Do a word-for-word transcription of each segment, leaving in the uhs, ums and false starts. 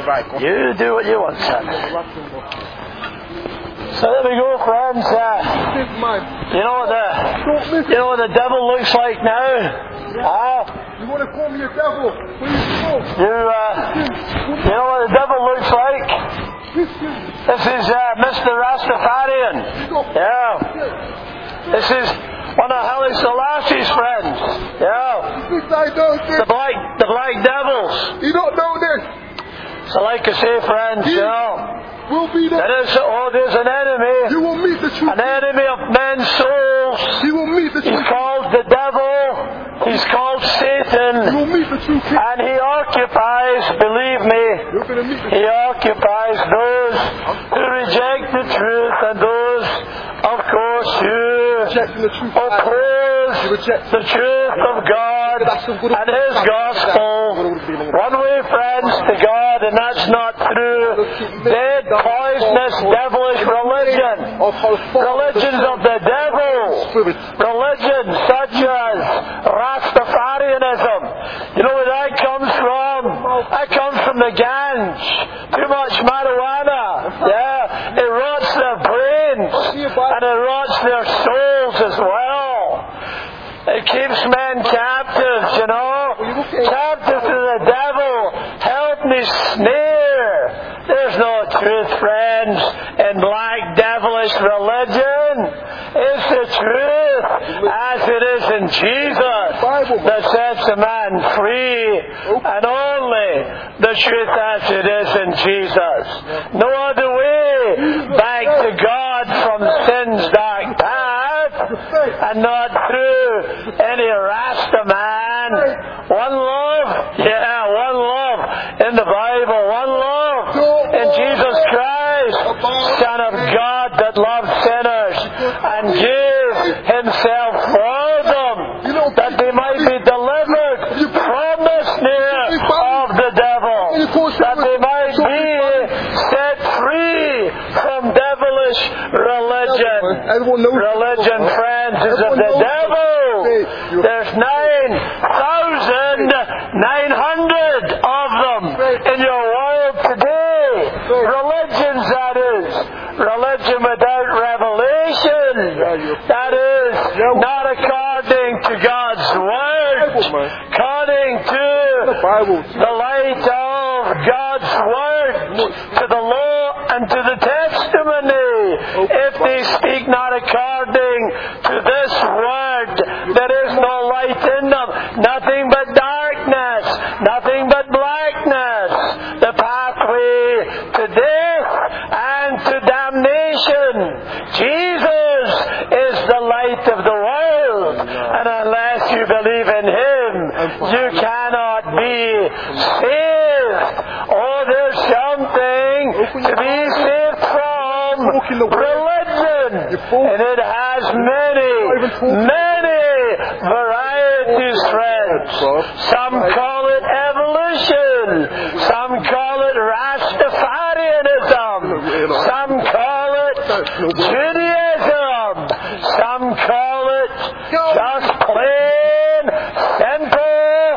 You do what you want, son. So there we go, friends. Uh, you know what the you know what the devil looks like now? Uh, you want to call me a devil? You uh, you know what the devil looks like? This is uh, Mister Rastafarian. Yeah. This is one of Haile Selassie's friends. Yeah. The black the black devils. You don't know this. So like I say, friends, you know. Will be there. There is, oh, there's an enemy. You will meet the truth. An enemy of men's souls. He will meet the truth. He's called the devil. He's called Satan. You will meet the truth. And he occupies, believe me, You're gonna meet the he occupies those who reject the truth and those, of course, who the truth. oppose the truth of God and His gospel. One way, friends, to God, and that's not through dead, poisonous, devilish religion. Religions of the devil. Religions such as Rastafarianism. You know where that comes from? That comes from the ganj. Too much marijuana. Yeah. It rots their brains. And it rots their souls as well. It keeps men captive, you know. Captive to the devil. Help me snare. There's no truth, friends, in black devilish religion. It's the truth as it is in Jesus that sets a man free, and only the truth as it is in Jesus. No other way back to God from sin's dark path, and not through any Rasta man. One love, yeah, one love in the Bible, one love in Jesus Christ, Son of God that loved sinners and gave Himself for them, that they might be delivered from the snare of the devil, that they might be set free from devilish religion. Religion, friends, is of the devil. There's nine thousand nine hundred of them in your world today. Religions, that is. Religion without revelation. That is not according to God's Word. According to the light of God's Word, to the law and to the testimony. If they speak not according to this Word, there is no light in them. Nothing but darkness. Nothing but blackness. The pathway to death and to damnation. Jesus is the light of the world. And unless you believe in Him, you cannot be saved. Oh, there's something to be saved from. Religion. And it has many, many varieties, friends. Some call it evolution. Some call it Rastafarianism. Some call it Judaism. Some call it just plain, simple,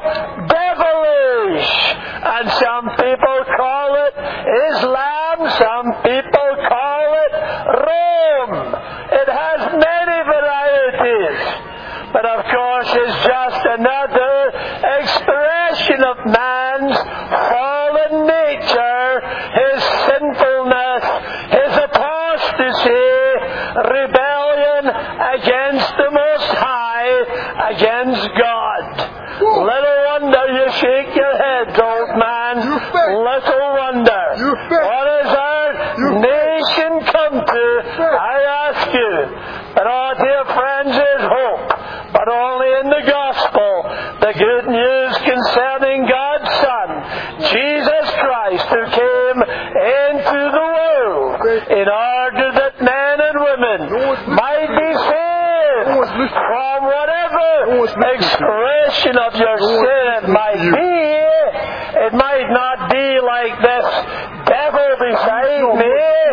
devilish. And some people call it Islam. Some people call it Rome. It has many varieties. But of course it's just another expression of man's fallen nature, his sinfulness, his apostasy, rebellion against the Most High, against God. Little wonder you shake your head, old man. Little wonder. What is our nation come to? I ask you. But oh, dear friends, there's hope, but only in the gospel. The good news concerning God's Son, Jesus Christ, who came into the world in order that men and women might be saved from whatever expression of your sin it might be. It might not be like this devil beside me.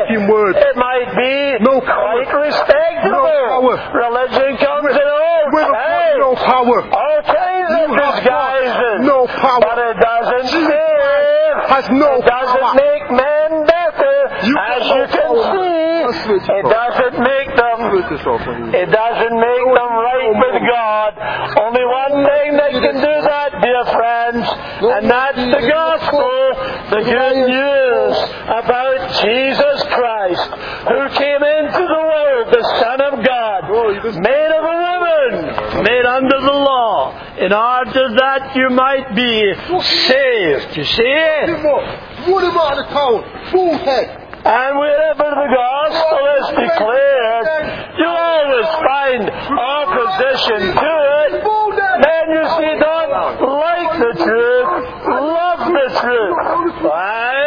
It might be quite respectable. Religion comes in all, hey, all kinds of disguises, but it doesn't save. has no It doesn't power. make men better, You as got no you can power. see. Let's switch It off. doesn't make them. Switch this off on you. It doesn't make them right with God. Only one thing that can do that, dear friends, and that's the gospel, the good news about Jesus Christ, who came into the world, the Son of God, made of a woman, made under the law, in order that you might be saved. You see? Run him out of town. Full head. And wherever the gospel is declared, you always find opposition to it. Men, you see, don't like the truth, love the truth. Why?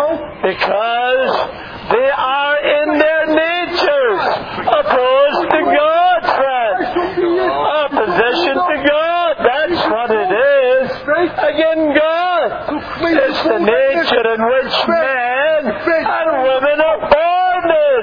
Because they are in their natures opposed to God, friends. Opposition to God, that's what it is. Again, God. It's the nature in which men and women are born in,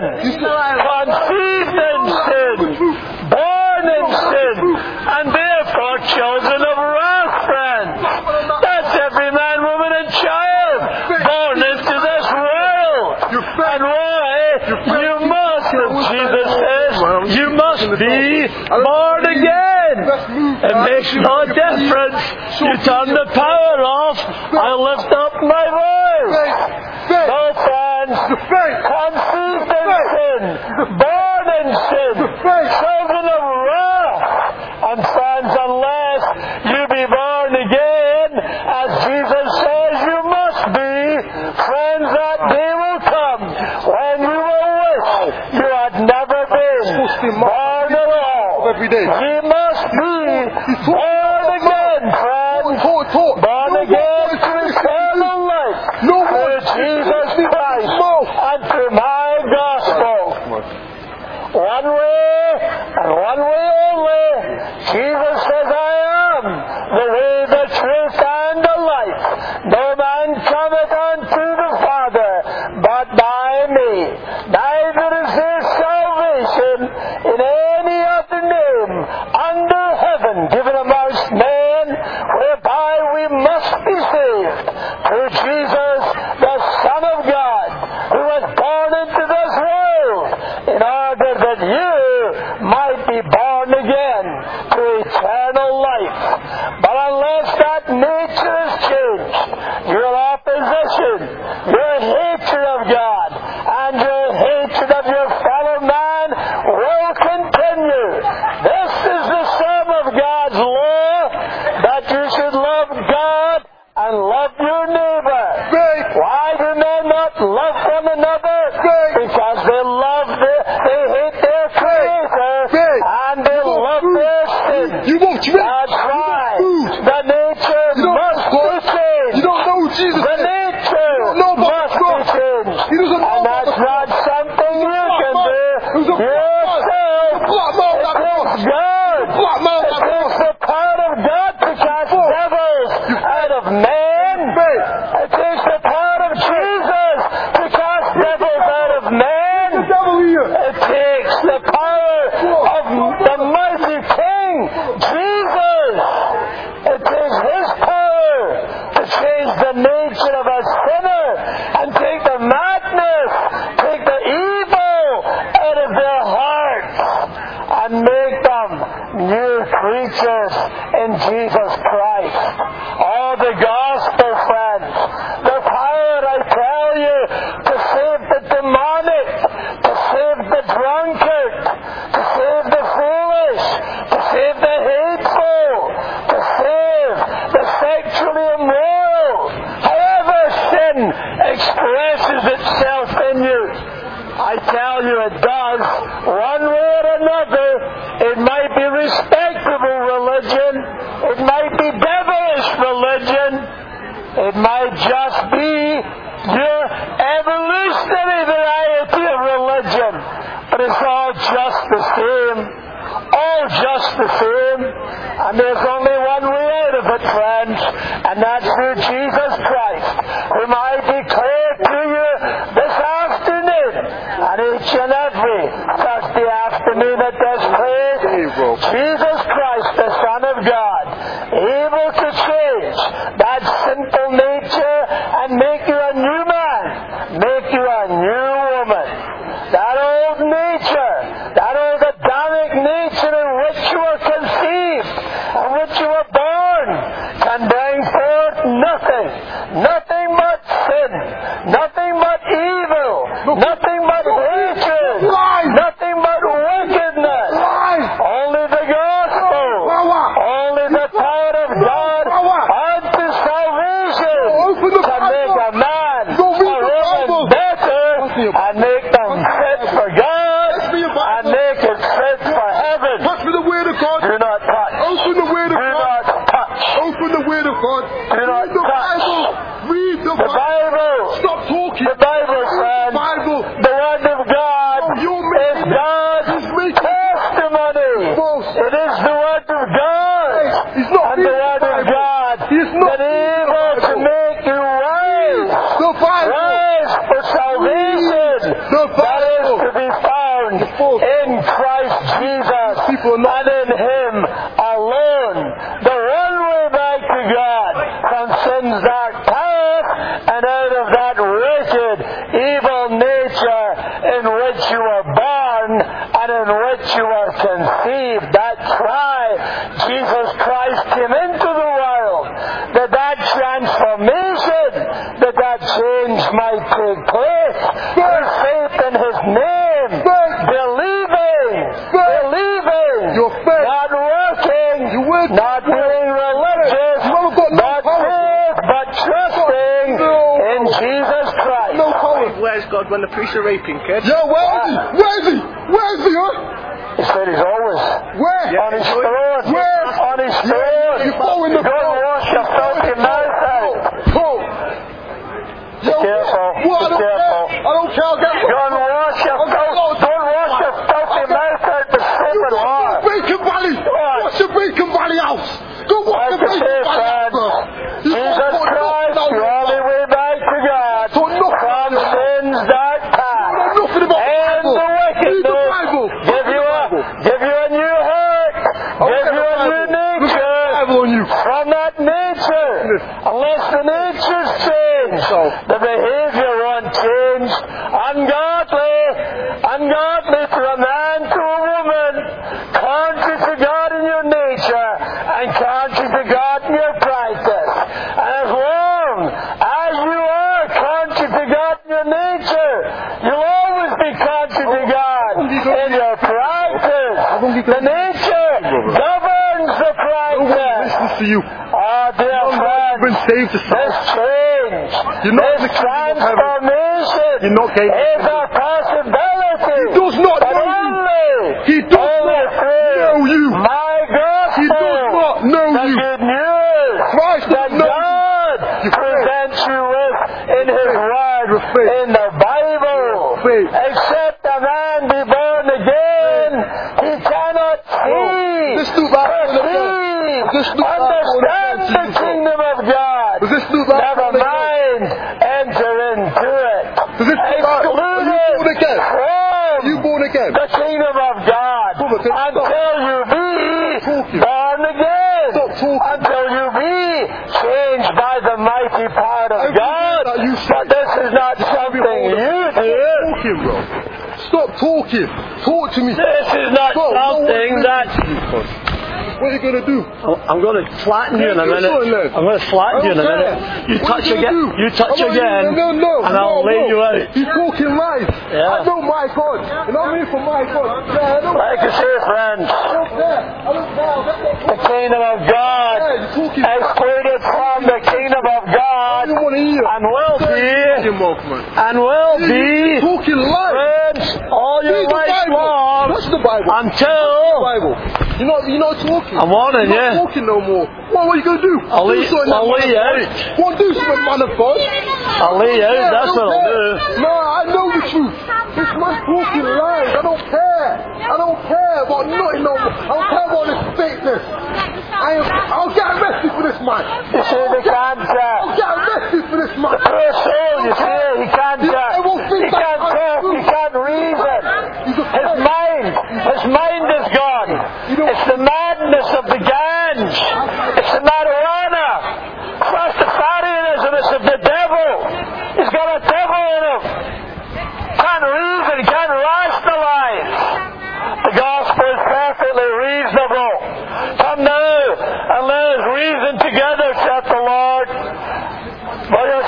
conceived in sin, born in sin, and therefore children of wrath, friends. That's every man, woman, and child born into this world. And why? You must, as Jesus says, you must be born again. It makes no difference. You turn the power off, I lift up my voice. No, friends, conceived in sin, born in sin, children of wrath. And friends, unless you be born again, as Jesus says you must be, friends, that day will come when you will wish you had never been born at all. You must be born again, friends. Born again to eternal life through Jesus Christ and through my gospel. One way and one way only. Jesus says, I am the way, the truth, and the life. No man cometh unto the Father but by me. Neither is there salvation in any other name under heaven given amongst men whereby we must be saved. Through Jesus, the Son of God, who was born into this world in order that you might be born again to eternal life. But unless that nature is changed, your opposition, your hatred of God, and your hatred of your fellow man will continue. This is the sum of God's law, that you should love God and love your neighbor. Why do men not love one another? Because they love their, they hate their Creator, and they love their sin. You won't drink. That's right. The nature must be changed. You don't know who Jesus The is. nature know about must the be cross. changed. He doesn't know And about that's the cross. not something you can do Who's a yourself. Black mouth It that cross. takes God. Black mouth It that takes cross. the power of God to cast devils out of man. It takes the power of Jesus to cast devils out of man. It takes the power of the mighty King, Jesus. It takes His power to change the nature of a sinner and take the madness, take the evil out of their hearts and make them new creatures in Jesus Christ. Oh, the gospel, friends, the power, I tell you, to save the demonic, to save the drunkard, to save the foolish, to save the hateful, to save the sexually immoral. However sin expresses itself in you, I tell you it does. One way or another, it might be respectable religion, it might be devilish religion, it might just be your evolutionary variety of religion, but it's all just the same. All just the same. And there's only one way out of it, friends, and that's through Jesus Christ, whom I declare to you this afternoon, and each and every Thursday afternoon at this place. Jesus Christ, the Son of God, able to change that sinful nature and make Nothing but sin. Nothing but evil. Nothing but hatred. Nothing but wickedness. Only the gospel. Only the power of God unto salvation can make a man or woman better and make them fit for God and make it fit for heaven. Touch with the word of God. Do not touch. Open the word of Do God. not touch. Open the word of God. Do not Read the touch. Bible. Read the The Bible. Stop talking. The Bible, friend. Bible. The Word of God is God's testimony. It is the Word of God. He's not And the Word of God He's not that is able to make you wise. the Bible. Rise for salvation. The That is Bible. to be found in Christ Jesus People are not- and in Him alone. The one way back to God from sin's dark path and out of that wicked, evil nature in which you were born and in which you were conceived. That's why Jesus Christ came into the world. That that transformation, that that change might take place through faith in His name. Believing, believing, Your faith. not working, You work. not being religious, You haven't got no not power. faith, but trusting No. in Jesus Christ. No power. Where's God when the priests are raping kids? Yeah, where is he? Where is he? Where is he, huh? He said He's always Where? on His throne. Where? On His throne. You fall in the Go and wash your filthy mouth out. Go. Yo, careful. Well, I Be don't careful. care. I don't care. I'll get Go and wash your filth. Go and wash your filthy mouth out with soap and water. Bacon Valley. What's the Bacon Valley house? Go watch Like the I Bacon say, Valley friends, house. You Jesus don't put Christ, nothing the on only your way back to God So nothing from on your sin's dark path You know nothing about the and Bible. the Read the wickedness. Bible. Give you a, give you a new heart. Give you a new nature. on you. From that nature, unless the nature's changed, the behavior won't change. Ungodly, ungodly to a man, to a woman, contrary to God in your nature, and contrary to God in your practice. And as long as you are contrary to God in your nature, you'll always be contrary to God in your practice. The nature governs the practice. Listen to you. Oh, dear friends, Been saved to this change, You're not this in the kingdom of heaven. transformation You're not getting is a possibility. He does not but know you. only, He does only not through know you. my gospel. He does not know the you. good news Christ that does not know God you. presents you with in His Word, Your faith. in the Bible. faith. Except a man be born again, he cannot see, This new Bible perceive, This new Bible understand the kingdom of God. Does this new Bible Never mind, enter into it. Does this new Bible Are you born again? From Are you born again? the kingdom of God Brother, then stop. until you be talking. born again. Stop talking. Until you be changed by the mighty power of Everything God. that you say. But this is not something you do. Talking, bro. Stop talking. Talk to me. This is not Bro, no something one that... listens to you, cuz. What are you going to do? I'm going to flatten you in a Yeah, do minute. something then. I'm going to flatten I you in a don't minute. care. You What touch are you again. gonna do? You touch I'm not- again. No, no, no. And I'll no, lay no. you out. He's talking lies. Yeah. I know my God. And I'm here for my God. Yeah, I don't Like I say, friends, I don't care. I don't care. I'll get the kingdom of God Yeah, you're talking. excluded from the kingdom of God I don't want to hear. and will be Talking, Malcolm. and will be Talking lies. friends all your Read the life Bible. long What's the Bible? until Bible. You're not, you're not talking. I'm warning You're not you. talking no more. What, what are you going to do? I'll do lay- something, I'll man lay of you God. out. Go and do something, man of God. I'll lay you out. Yeah, That's I what don't I'll care. do. No, I know the truth. This man's talking lies. I don't care. I don't care about nothing no more. I don't care about this fakeness. I am, I'll get arrested for this man. You see, they can't. Uh, I'll get arrested for this man. poor soul, you see, he can't. Uh, he can't talk. He can't reason. His mind, his mind is gone. It's the madness of the ganj. It's the marijuana. Rastafarianism is of the devil. He's got a devil in him. Can't reason, can't rationalize. The gospel is perfectly reasonable. Come now and let us reason together, saith the Lord. For your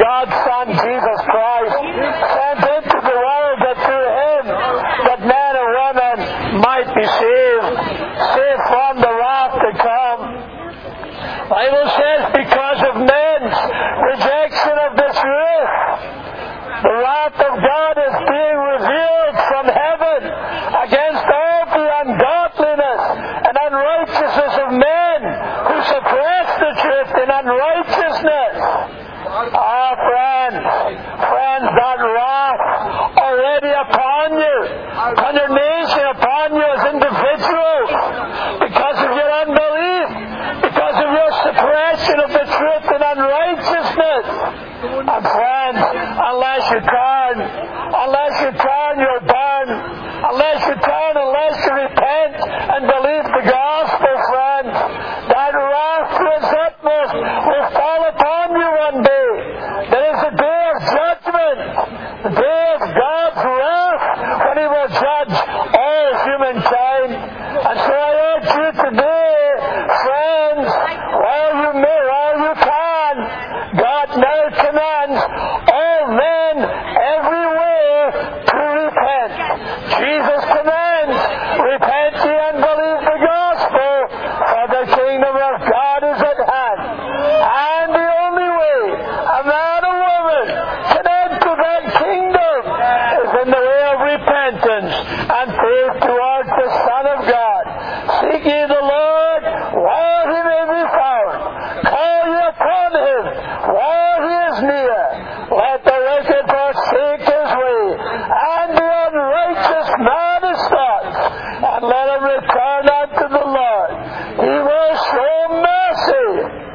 God's Son, Jesus Christ, sent into the world that through Him, that men and women might be saved, saved from the wrath to come. The Bible says because of men's rejection of the truth, the wrath of God is being revealed from heaven against all the ungodliness and unrighteousness of men who suppress the truth in unrighteousness. Ah, friends, friends, that wrath already upon you, condemnation upon you as individuals because of your unbelief, because of your suppression of the truth in unrighteousness. And friends, unless you turn, unless you turn, you'll burn. Unless you turn, unless you repent and believe the gospel, friends, that wrath to its utmost will fall upon you one day. There is a day of judgment, the day of God's wrath, when He will judge all humankind. And so I urge you today, friends, while you may, while you can, God now commands all men everywhere to repent. Jesus commands, repent ye and believe the gospel, for the kingdom of God is at hand. And the only way a man or woman can enter that kingdom is in the way of repentance and faith towards the Son of God. Seek ye the Lord while He may be found. Call ye upon Him while He is near. Let the wicked forsake his way, and the unrighteous man his thoughts, and let him return unto the Lord. He will show mercy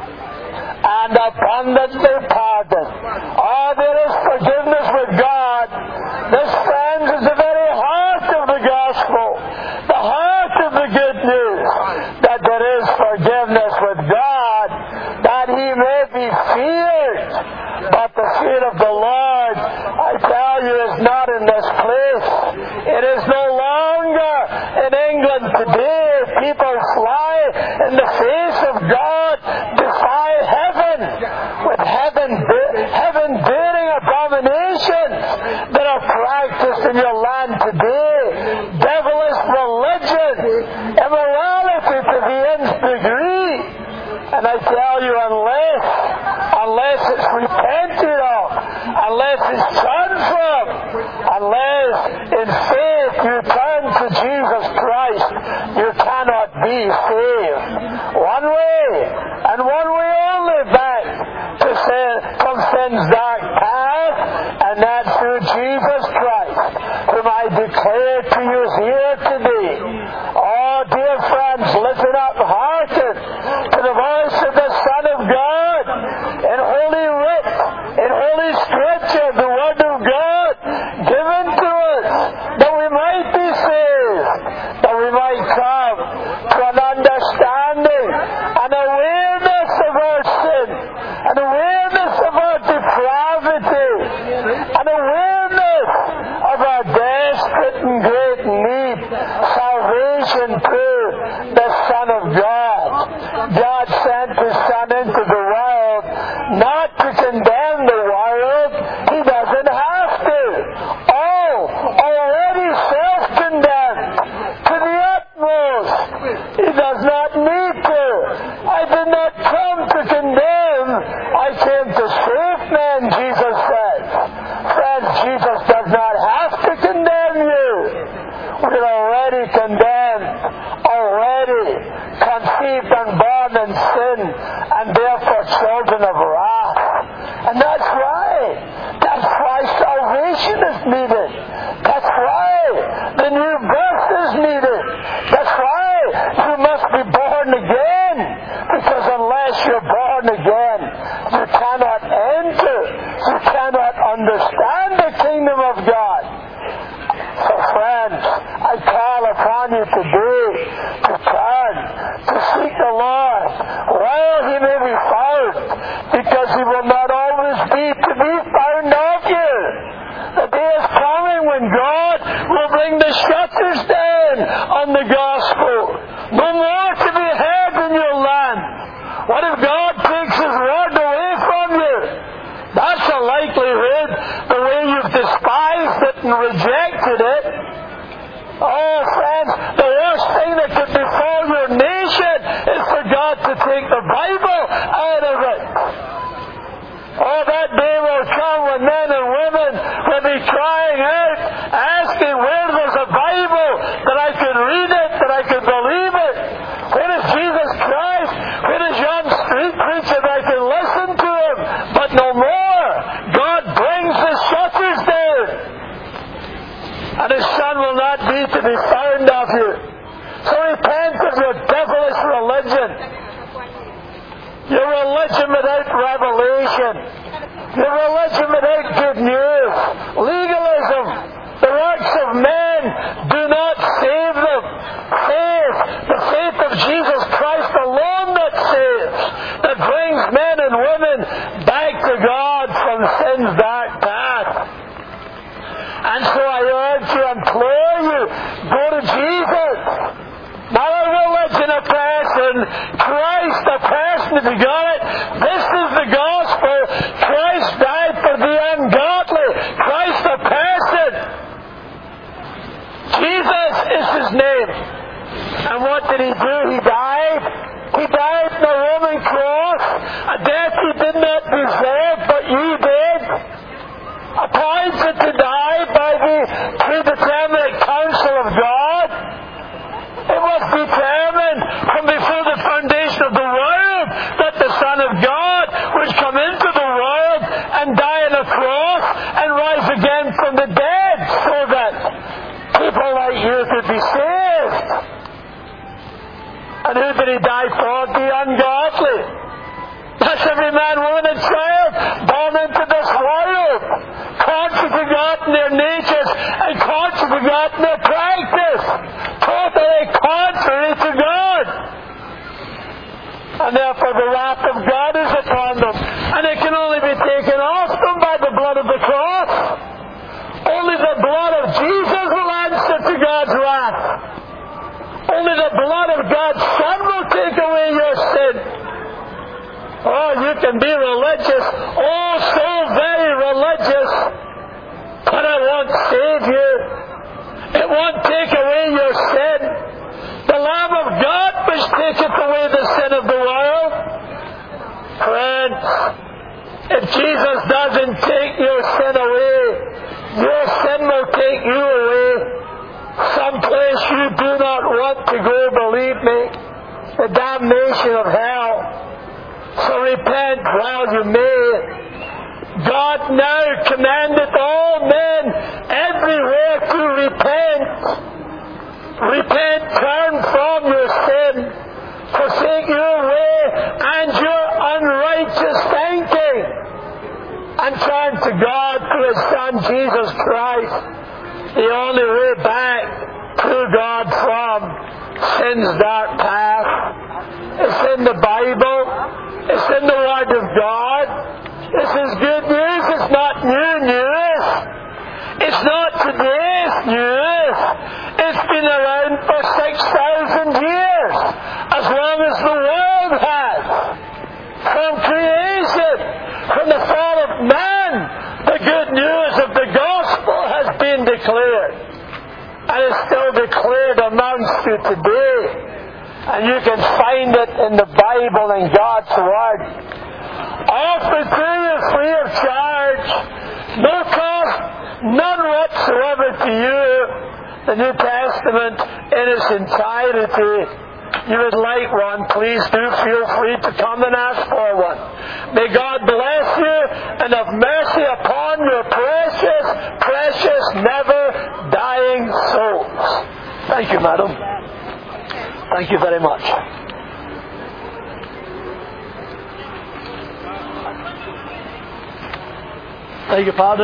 and abundantly pardon. Oh, there is forgiveness with God. This, friends, is the very heart of the gospel, the heart of the good news, that there is forgiveness with God, that He may be feared. But the fear of the Lord, I tell you, is not in this place. It is no longer in England today. People fly in the face of God, defy heaven, with heaven, heaven-bearing abominations that are practiced in your land today. Devilish religion, immorality to the nth degree. And I tell you, unless, unless it's repented of, unless it's turned from, unless in faith you turn to Jesus Christ, you cannot be saved. One way, and one way only back to sin, from sin's dark path, and that's through Jesus Christ, whom I declare to you here today. Oh, dear friends, listen up, hearken to the voice of the Son of God in Holy Writ, in Holy Scripture, the Word of God given to us, that we might be saved, that we might come to an understanding, an awareness of our sin, an awareness of our depravity, an awareness of our desperate and great need, salvation through the Son of God. God sent His Son into the world not to condemn the world. He doesn't have to. Oh, already self-condemned to the utmost. He does not need to. I did not come to condemn. I came to save men, Jesus said. Friends, Jesus does not have to condemn you. We're already condemned, already conceived and born in sin, and therefore children of wrath. And that's why, that's why salvation is needed. That's why the new birth is needed. That's why you must be born again. Because unless you're born again, you cannot enter, you cannot understand the kingdom of God. So friends, I call upon you today to turn, to seek the Lord while He may be found, because He will not always be to be found of you. The day is coming when God will bring the shutters down on the gospel. No more to be heard in your land. What if God takes His word away from you? That's a all likelihood, the way you've despised it and rejected it. Oh, friends, the worst thing that could befall your nation is for God to take the Bible out of it. Oh, that day will come when men and women will be crying out, asking where there's a Bible, that I could read it, that I could believe it. Where is Jesus Christ? Where is yon street preacher that I can listen to him? But no more. God brings the shutters down. And His Son will not be to be found of you. So repent of your devilish religion. Your religion without revelation. Your religion without good news. Legalism. The works of men do not save them. Faith, the faith of Jesus Christ alone that saves, that brings men and women back to God from sin's dark path. And so I urge you, implore you, go to Jesus. Not a religion, a person. Christ, a person, if you got it. This is the gospel. Christ died for the ungodly. Christ, a person. Jesus is His name. And what did He do? He died. He died on a Roman cross. A death He did not deserve, but you did. Appointed to die by the predeterminate counsel of God. It was determined from before the foundation of the world that the Son of God would come into the world and die on a cross and rise again from the dead so that people like you could be saved. And who did He die for? The ungodly. That's every man, woman and child born into this world, contrary to God in their natures and contrary to God in their practice. Totally contrary to God. And therefore the wrath of God is upon them. And it can only be taken off them by the blood of the cross. Only the blood of Jesus will answer to God's wrath. Only the blood of God's Son will take away your sin. Oh, you can be religious. Oh, so very religious. But it won't save you. It won't take away your sin. The Lamb of God which taketh away the sin of the world. Friends, if Jesus doesn't take your sin away, your sin will take you away. Someplace you do not want to go, believe me. The damnation of hell. So repent while you may. God now commandeth all men everywhere to repent. Repent, turn from your sin, forsake your way and your unrighteous thinking, and turn to God through His Son Jesus Christ. The only way back to God from sin's dark path. It's in the Bible. It's in the Word of God. This is good news. It's not new news. It's not today's news. It's been around for six thousand years. As long as the world has. From creation, from the fall of man, the good news of the gospel has been declared. And is still declared amongst you today. And you can find it in the Bible and God's Word. Offered to you free of charge. No cost, none whatsoever to you. The New Testament in its entirety. You would like one, please do feel free to come and ask for one. May God bless you and have mercy upon your precious, precious, never dying souls. Thank you, madam. Thank you very much. Thank you, pardon.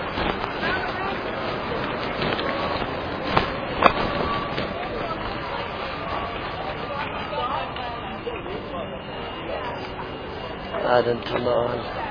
I didn't turn on.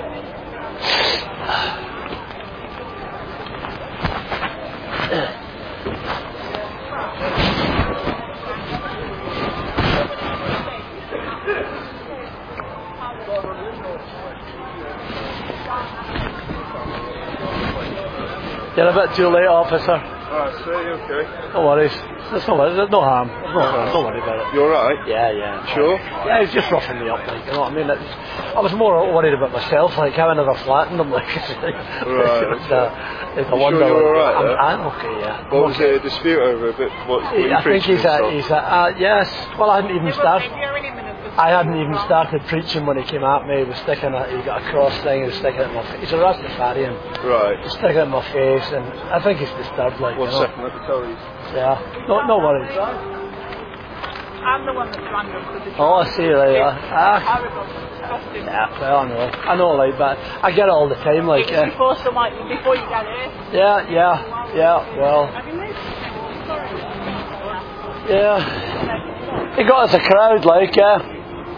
You're a bit too late, officer. Ah, see, okay. No worries. There's no worries. There's no harm. There's no harm. Don't worry about it. You alright? Yeah, yeah. Sure? Yeah, he's just roughing me up, like, you know what I mean? It's, I was more worried about myself, like, how I never flattened him, like. Right, it's, uh, it's a You wonder. sure you're like, alright, I'm, I'm okay, yeah. What was okay. it, a dispute over a bit? What, what you I think preaching he's and a, stuff? he's a, uh, yes. Well, I hadn't even started. I hadn't even started preaching when he came at me. He was sticking a, he got a cross thing and he was sticking it in my face. He's a Rastafarian. Right. He's sticking it in my face, and I think he's disturbed, like, One you know. second, let me tell you. Yeah. No, no worries. I'm the one that's random because it's Oh, I see, right, yeah. Ah. horrible, disgusting. Yeah, well, I know. I know, like, but I get it all the time, like, It was uh, before some like before you get here. yeah, yeah, yeah, well, Have you moved? yeah. He got us a crowd, like, yeah.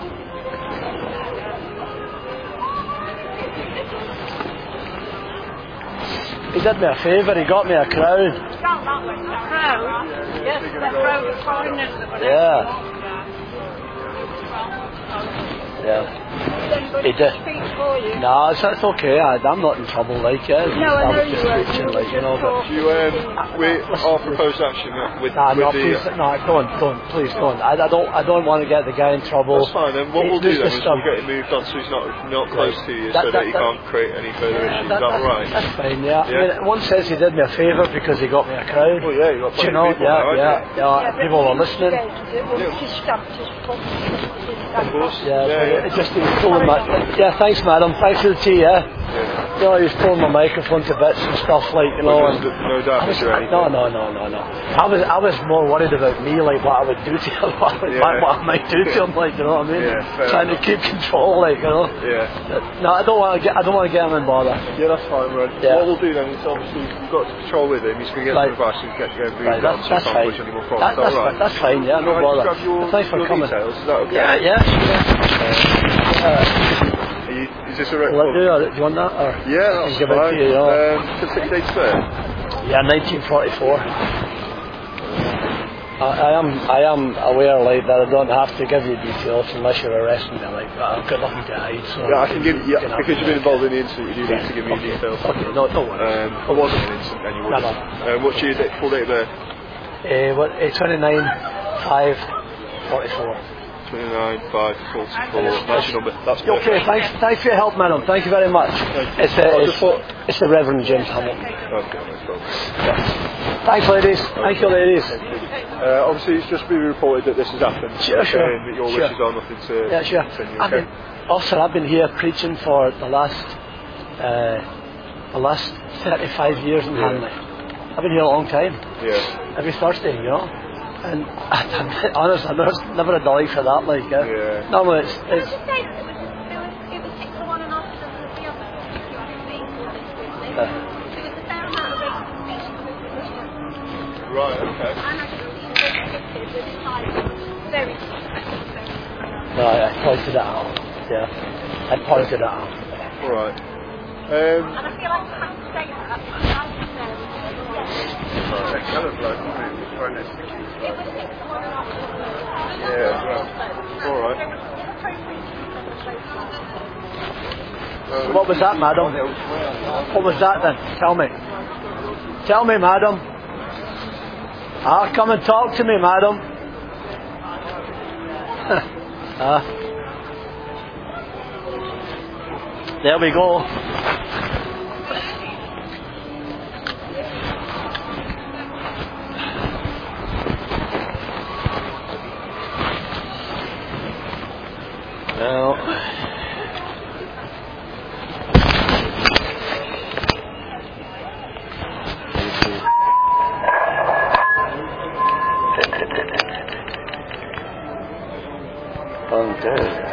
He did me a favour, he got me a crowd. Down that way. Crowd? Yes, the crowd of foreigners that were Yeah. Yeah. He did. Speak for you. No, it's, it's okay. I, I'm not in trouble, like, yeah. No, I I know was you just were. preaching, You like, you know, but... Do you, um, we, our proposed action with, Nah, no, with the... please, no, don't, don't, please don't. I, I don't, I don't want to get the guy in trouble. That's fine, then what He- we'll do there's then just is some- we'll get it moved on so he's not, not close to you, That- so that- that he that- can't create any further issues. Is That- that that- right? That's fine, yeah. Yeah. I mean, one says he did me a favour because he got me a crowd. Well, yeah, you got Do you plenty know, of people yeah, now, yeah, haven't yeah, Yeah, people were but listening. It was Yeah. his stamp, his fucking Of course. Yeah, Yeah, but yeah. it just he was pulling my. Yeah, thanks, madam. Thanks for the tea. Yeah. Yeah. You know, he was pulling my microphone to bits and stuff, like, you know. Well, And there's no I damage was, or anything. no, no, no, no, no. I was, I was more worried about me, like what I would do to him, what, I would- Yeah. what I might do to him, like, you know what I mean? Yeah, fair Trying enough. to keep control, like, you know. Yeah. No, I don't want to get, I don't want to get him in bother. Yeah, that's fine, Rod. Yeah. What we'll do then is obviously you've got control with him, he's going to get Right. some advice and get to go and Right, moved on that's, so that's you can't fine. push any more That, problems. that's, Is that fine. That's fine, yeah, no Can I bother. just grab your, Thanks for your coming. details, is that okay? Yeah, yeah, sure. Uh, Are you, is this a record? will I do, or do you want that? Or Yeah, that's give it fine. to you, you know. Um, specific dates there? Yeah, nineteen forty-four. I, I am I am aware, like, that I don't have to give you details unless you're arresting me, like, but I've got nothing to hide. So Yeah, I can give you yeah, can have because it. you've been involved in the incident, you do need to give me Okay, your details. okay, no, don't worry. Um, it wasn't an incident, then you would. No, no. Um, what's your date, full date of birth? Uh, what, uh, twenty-nine five forty-four. twenty-nine five forty-four. That's your number. That's perfect. Okay, thanks, thanks for your help, madam. Thank you very much. It's, uh, I'll it's, just put- it's the Reverend James Hamilton. Okay, no problem. Thanks, ladies. Thank you, ladies. Uh, obviously, it's just been reported that this has happened. Sure, sure. And that your Sure. wishes are nothing to Yeah, sure. continue. I've Okay? been, officer, I've been here preaching for the last uh, the last thirty-five years in Yeah. Hanley. I've been here a long time. Yeah. Every Thursday, you know. And I'm honest, I've never, never had a like for that. Like, uh, Yeah. normally it's, Did it's you say that it was, it was, it was six to one and after the the other? You understand? uh, There was a fair amount of racism speech coming from this one. Right, okay. And I can see the executive with his side was very disrespectful. very- no, I, I pointed it out. Yeah, I pointed it out. Alright. Um, And I feel like I have to say that. I have to say, yes, it was six to one and after the yeah, well, alright. Um, What was that, madam? What was that then? Tell me. Tell me, madam. Ah, come and talk to me, madam. Ah. There we go. Well, okay.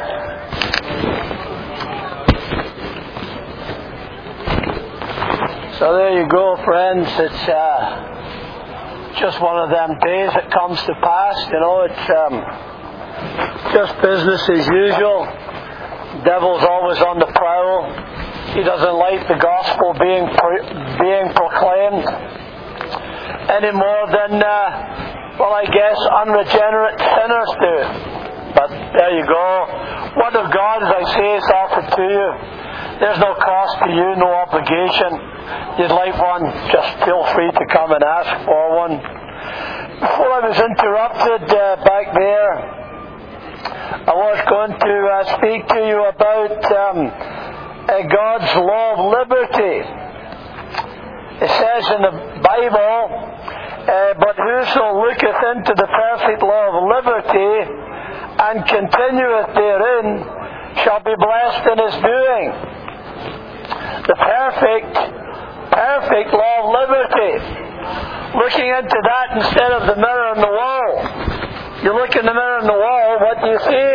So there you go, friends. It's uh, just one of them days that comes to pass. You know, it's um, just business as usual. Devil's always on the prowl. He doesn't like the gospel being pre- being proclaimed any more than, uh, well, I guess unregenerate sinners do. But there you go. Word of God, as I say, is offered to you. There's no cost to you, no obligation. You'd like one, just feel free to come and ask for one. Before I was interrupted uh, back there, I was going to uh, speak to you about um, uh, God's law of liberty. It says in the Bible, uh, but whoso looketh into the perfect law of liberty and continueth therein shall be blessed in his doing. The perfect, perfect law of liberty. Looking into that instead of the mirror on the wall. You look in the mirror on the wall, what do you see?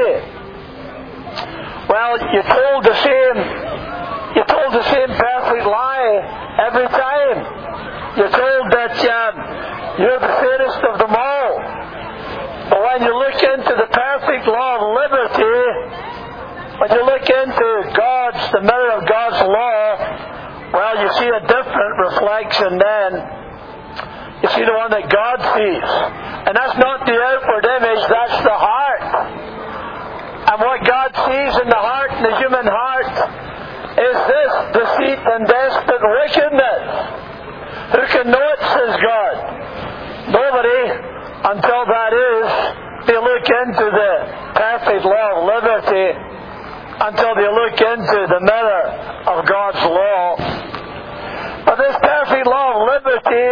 Well, you're told the same, you're told the same perfect lie every time. You're told that um, you're the fairest of them all. But when you look into the perfect law of liberty, when you look into God's, the mirror of God's law, well, you see a different reflection then. You see the one that God sees. And that's not the outward image, that's the heart. And what God sees in the heart, in the human heart, is this deceit and desperate wickedness. Who can know it, says God? Nobody, until that is, they look into the perfect law of liberty, until they look into the mirror of God's law. But this perfect law of liberty,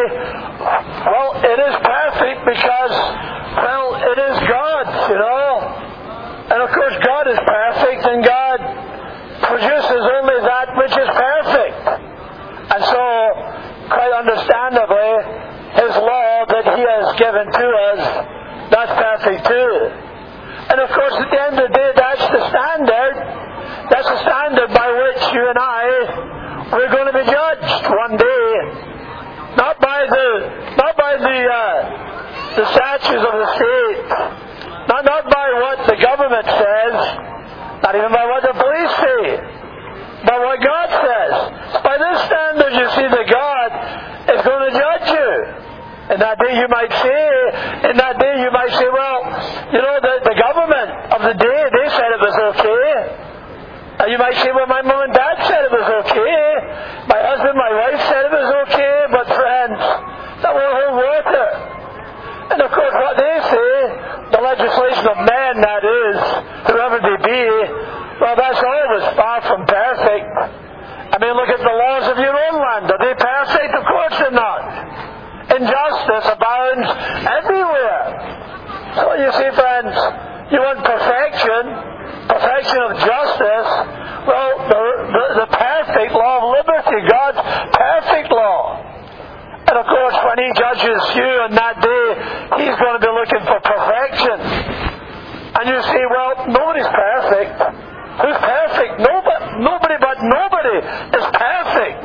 well, it is perfect because, well, it is God, you know. And of course God is perfect, and God produces only that which is perfect. And so, quite understandably, His law that He has given to us, that's perfect too. And of course at the end of the day, that's the standard. That's the standard by which you and I, we're going to be judged one day, not by the not by the uh, the statutes of the state, not not by what the government says, not even by what the police say, but what God says. By this standard, you see that God is going to judge you. And that day you might say, in that day you might say, well, you know, the, the government of the day, they said it was okay. And you might say, well, my mom and dad said it was okay. My husband, my wife said it was okay. But friends, that won't hold water. And of course what they say, the legislation of men, that is, whoever they be, well, that's always far from perfect. I mean, look at the laws of your own land. Are they perfect? Of course they're not. Injustice abounds everywhere. So you see, friends, you want perfection, perfection of justice. Well, the, the, the perfect law of liberty, God's perfect law. And of course, when He judges you on that day, He's going to be looking for perfection. And you say, well, nobody's perfect. Who's perfect? Nobody, nobody but nobody is perfect.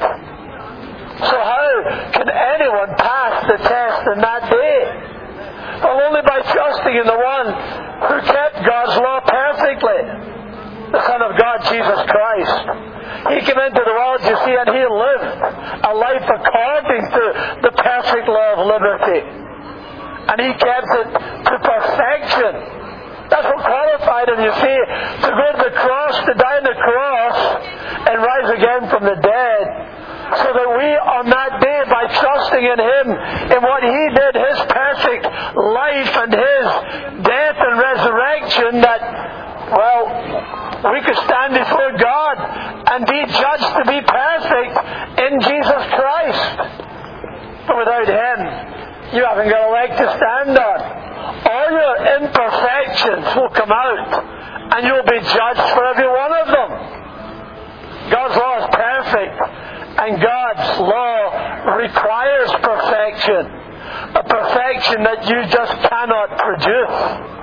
So how can anyone pass the test in that day? Well, only by trusting in the one who kept God's law perfectly, the Son of God, Jesus Christ. He came into the world, you see, and He lived a life according to the perfect law of liberty. And He kept it to perfection. That's what qualified Him, you see, to go to the cross, to die on the cross, and rise again from the dead. So that we, on that day, by trusting in Him, in what He did, His perfect life and His death and resurrection, that, well, we could stand before God and be judged to be perfect in Jesus Christ. But without Him, you haven't got a leg to stand on. All your imperfections will come out, and you'll be judged for every one of them. God's law is perfect. And God's law requires perfection. A perfection that you just cannot produce.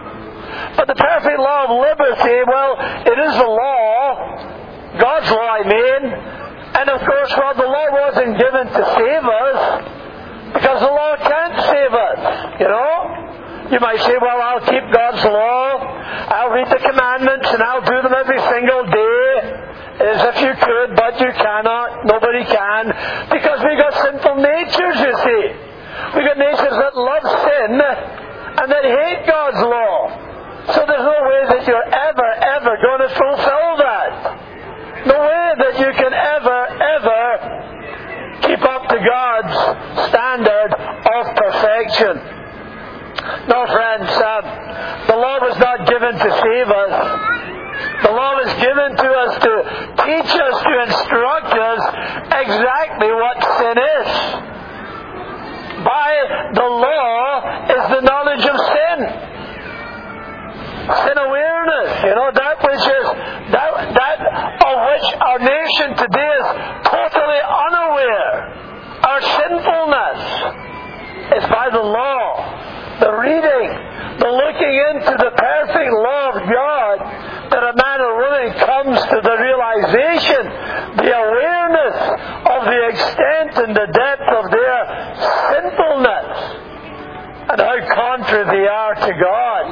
But the perfect law of liberty, well, it is the law. God's law, I mean. And of course, well, the law wasn't given to save us, because the law can't save us, you know. You might say, well, I'll keep God's law. I'll read the commandments and I'll do them every single day. As if you could, but you cannot. Nobody can. Because we've got sinful natures, you see. We've got natures that love sin and that hate God's law. So there's no way that you're ever, ever going to fulfill that. No way that you can ever, ever keep up to God's standard of perfection. No, friends, um, the law was not given to save us. The law was given to us to teach us, to instruct us exactly what sin is. By the law is the knowledge of sin. Sin awareness, you know, that which is that that of which our nation today is totally unaware. Our sinfulness is by the law. The reading, the looking into the perfect law of God, that a man or woman comes to the realization, the awareness of the extent and the depth of their sinfulness, and how contrary they are to God.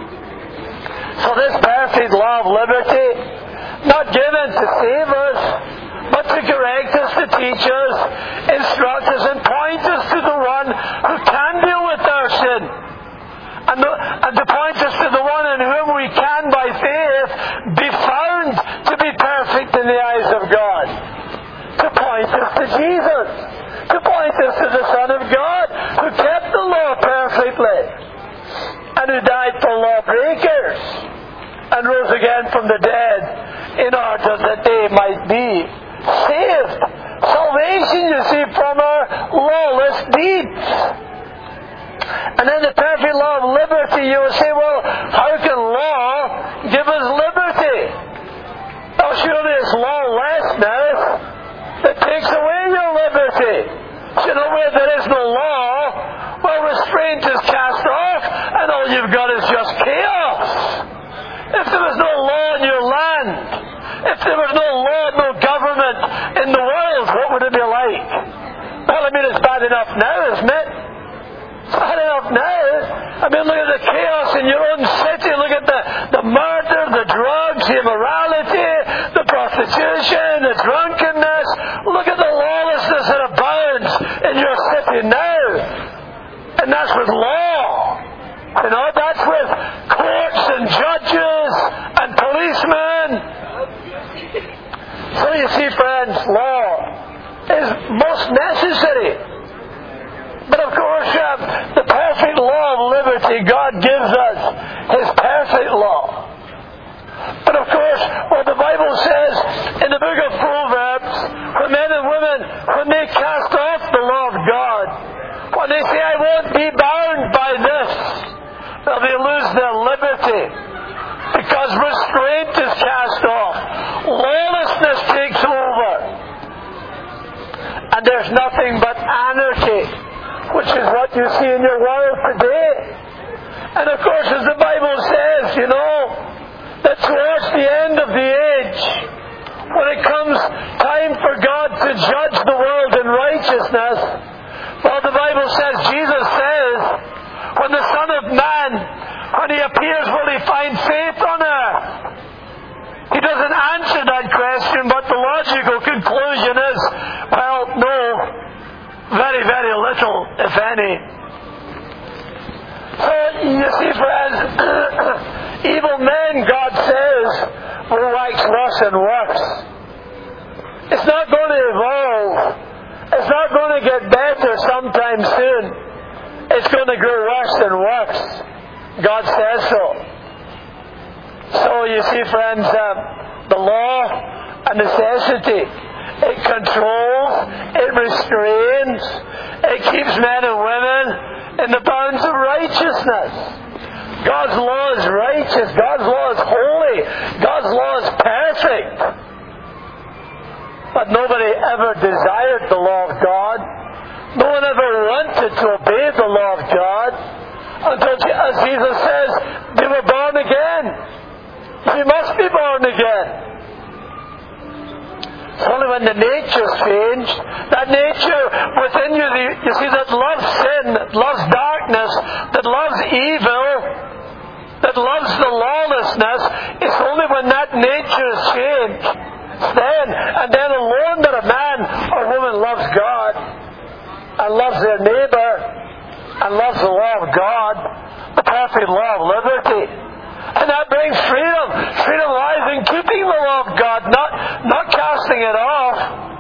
So this perfect law of liberty, not given to save us, but to correct us, to teach us, instruct us, and point us to the one who can deal with our sin. And, the, and to point us to the one in whom we can, by faith, be found to be perfect in the eyes of God. To point us to Jesus. To point us to the Son of God, who kept the law perfectly, and who died for lawbreakers, and rose again from the dead, in order that they might be saved. Salvation, you see, from our lawless deeds. And then the perfect law of liberty, you will say, well, how can law give us liberty? Well, surely it's lawlessness that takes away your liberty. So, you know, where there is no law, well, restraint is cast off, and all you've got is just chaos. If there was no law in your land, if there was no law, no government in the world, what would it be like? Well, I mean, it's bad enough now, isn't it? It's bad enough now. I mean, look at the chaos in your own city. Look at the, the murder, the drugs, the immorality, the prostitution, the drunkenness. Look at the lawlessness that abounds in your city now. And that's with law. You know, that's with courts and judges and policemen. So you see, friends, law is most necessary. But of course, uh, the perfect law of liberty, God gives us His perfect law. But of course, what the Bible says in the book of Proverbs, when men and women, when they cast off the law of God, when they say, I won't be bound by this, well, they lose their liberty. Because restraint is cast off. Lawlessness takes over. And there's nothing but anarchy, which is what you see in your world today. And of course, as the Bible says, you know, that towards the end of the age, when it comes time for God to judge the world in righteousness, well, the Bible says, Jesus says, when the Son of Man, when He appears, will He find faith on earth? He doesn't answer that question, but the logical conclusion is, well, no, very, very little, if any. So, you see, friends, evil men, God says, will wax worse and worse. It's not going to evolve. It's not going to get better sometime soon. It's going to grow worse and worse. God says so. So, you see, friends, uh, the law, a necessity. It controls, it restrains, it keeps men and women in the bounds of righteousness. God's law is righteous. God's law is holy. God's law is perfect. But nobody ever desired the law of God. No one ever wanted to obey the law of God until, as Jesus says, they were born again. You must be born again. It's only when the nature's changed, that nature within you, you see, that loves sin, that loves darkness, that loves evil, that loves the lawlessness, it's only when that nature is changed, then, and then alone, that a man or woman loves God, and loves their neighbour, and loves the law of God, the perfect law of liberty. And that brings freedom. Freedom lies in keeping the law of God, not, not casting it off.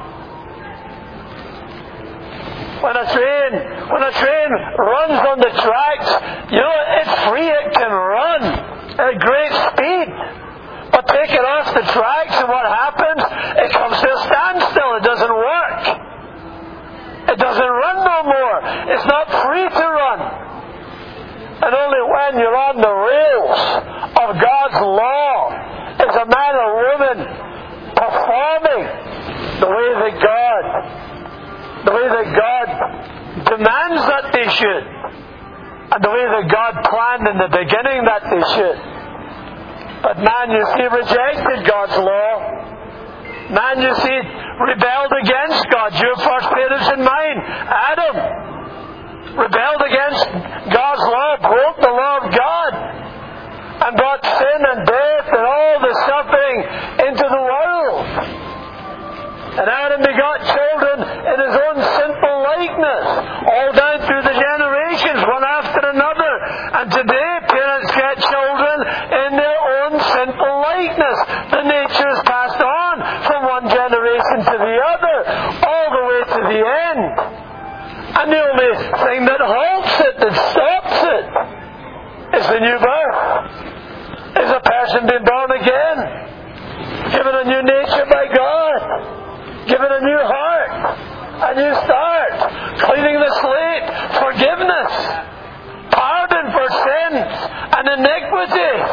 When a train, when a train runs on the tracks, you know, it's free, it can run at great speed. But take it off the tracks and what happens? It comes to a standstill. It doesn't work. It doesn't run no more. It's not free to run. And only when you're on the rails of God's law is a man or woman performing the way that God, the way that God demands that they should, and the way that God planned in the beginning that they should. But man, you see, rejected God's law. Man, you see, rebelled against God. Your first parents in mind, Adam, rebelled against God's law, broke the law of God, and brought sin and death and all the suffering into the world. And Adam begot children in his own sinful likeness, all down through the generations, one after another. And today, parents get children in their own sinful likeness. The nature is passed on from one generation to the other, all the way to the end. And the only thing that halts it, that stops it, is the new birth. Is a person being born again, given a new nature by God, given a new heart, a new start, cleaning the slate, forgiveness, pardon for sins and iniquities,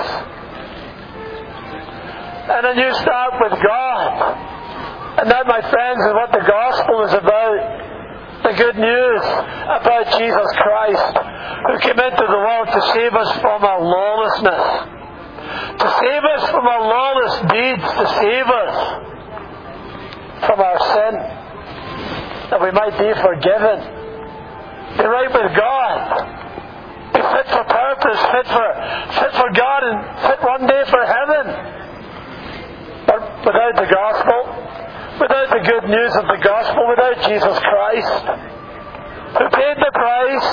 and a new start with God. And that, my friends, is what the gospel is about. The good news about Jesus Christ, who came into the world to save us from our lawlessness, to save us from our lawless deeds, to save us from our sin, that we might be forgiven, be right with God, be fit for purpose, fit for fit for God, and fit one day for heaven. But without the gospel, without the good news of the gospel, without Jesus Christ, who paid the price.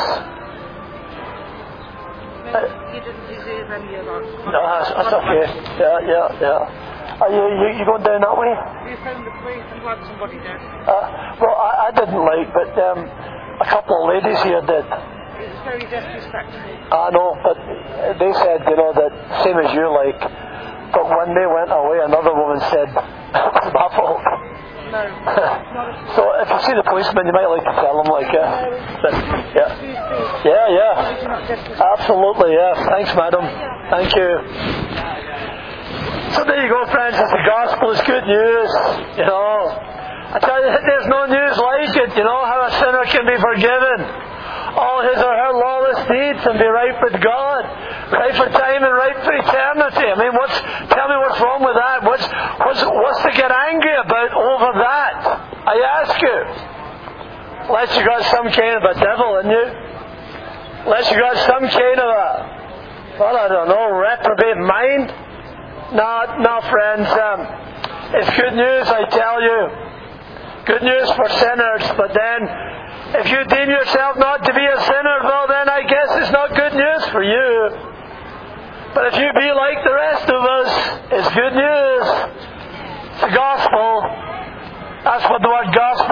You didn't deserve any of that. No, that's, that's okay. Yeah, yeah, yeah. Are you, you, you going down that way? You found the place and had somebody there. Uh, well, I, I didn't like, but um, a couple of ladies here did. It's very disrespectful. I know, but they said, you know, that same as you like. But when they went away, another woman said, it was my fault. No. So if you see the policeman, you might like to tell them, like, yeah. But, yeah. Yeah, yeah. Absolutely, yeah. Thanks, madam. Thank you. So there you go, friends. It's the gospel. It's good news. You know, I tell you, there's no news like it. You know how a sinner can be forgiven all his or her lawless deeds and be right with God, right for time and right for eternity. I mean, what's tell me what's wrong with that? What's what's what's to get angry about over that? I ask you. Unless you got some kind of a devil in you, unless you got some kind of a, well, I don't know, reprobate mind. No, no, friends. Um, it's good news, I tell you. Good news for sinners, but then if you deem yourself not to be a sinner, well then I guess it's not good news for you. But if you be like the rest of us, it's good news. It's the gospel. That's what the word gospel